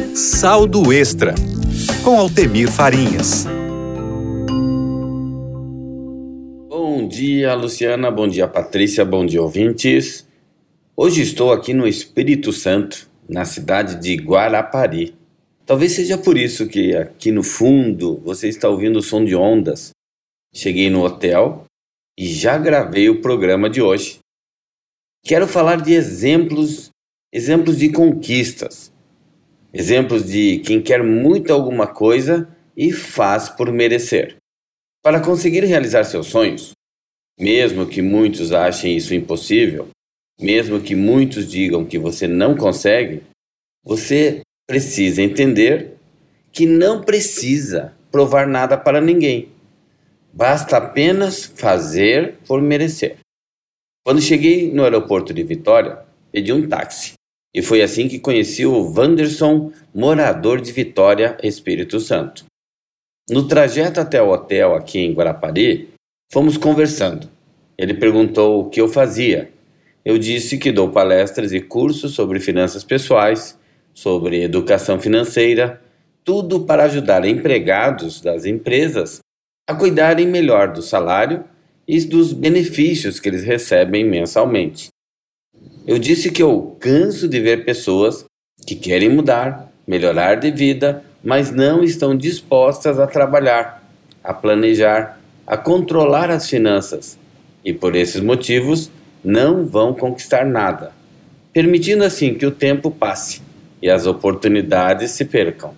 Saldo Extra, com Altemir Farinhas. Bom dia, Luciana. Bom dia, Patrícia. Bom dia, ouvintes. Hoje estou aqui no Espírito Santo, na cidade de Guarapari. Talvez seja por isso que aqui no fundo você está ouvindo o som de ondas. Cheguei no hotel e já gravei o programa de hoje. Quero falar de exemplos de conquistas. Exemplos de quem quer muito alguma coisa e faz por merecer. Para conseguir realizar seus sonhos, mesmo que muitos achem isso impossível, mesmo que muitos digam que você não consegue, você precisa entender que não precisa provar nada para ninguém. Basta apenas fazer por merecer. Quando cheguei no aeroporto de Vitória, pedi um táxi. E foi assim que conheci o Wanderson, morador de Vitória, Espírito Santo. No trajeto até o hotel aqui em Guarapari, fomos conversando. Ele perguntou o que eu fazia. Eu disse que dou palestras e cursos sobre finanças pessoais, sobre educação financeira, tudo para ajudar empregados das empresas a cuidarem melhor do salário e dos benefícios que eles recebem mensalmente. Eu disse que eu canso de ver pessoas que querem mudar, melhorar de vida, mas não estão dispostas a trabalhar, a planejar, a controlar as finanças e por esses motivos não vão conquistar nada, permitindo assim que o tempo passe e as oportunidades se percam.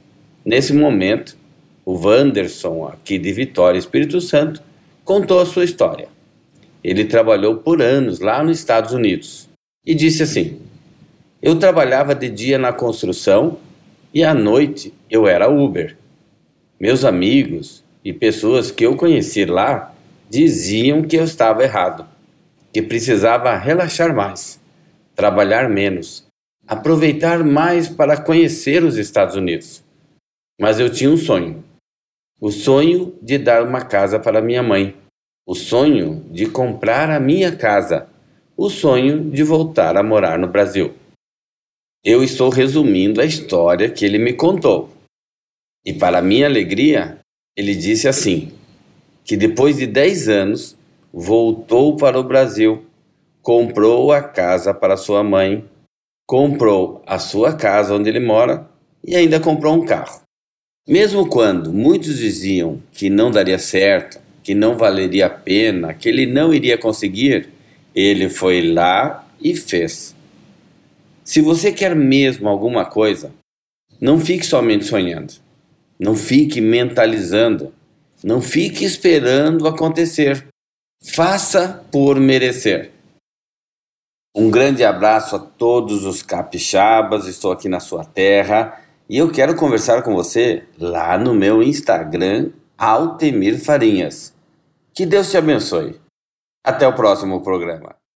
Nesse momento, o Wanderson, aqui de Vitória, Espírito Santo, contou a sua história. Ele trabalhou por anos lá nos Estados Unidos e disse assim: eu trabalhava de dia na construção e à noite eu era Uber. Meus amigos e pessoas que eu conheci lá diziam que eu estava errado, que precisava relaxar mais, trabalhar menos, aproveitar mais para conhecer os Estados Unidos. Mas eu tinha um sonho. O sonho de dar uma casa para minha mãe. O sonho de comprar a minha casa. O sonho de voltar a morar no Brasil. Eu estou resumindo a história que ele me contou. E para minha alegria, ele disse assim, que depois de 10 anos, voltou para o Brasil, comprou a casa para sua mãe, comprou a sua casa onde ele mora e ainda comprou um carro. Mesmo quando muitos diziam que não daria certo, que não valeria a pena, que ele não iria conseguir, ele foi lá e fez. Se você quer mesmo alguma coisa, não fique somente sonhando, não fique mentalizando, não fique esperando acontecer. Faça por merecer. Um grande abraço a todos os capixabas, estou aqui na sua terra e eu quero conversar com você lá no meu Instagram, Altemir Farinhas. Que Deus te abençoe. Até o próximo programa.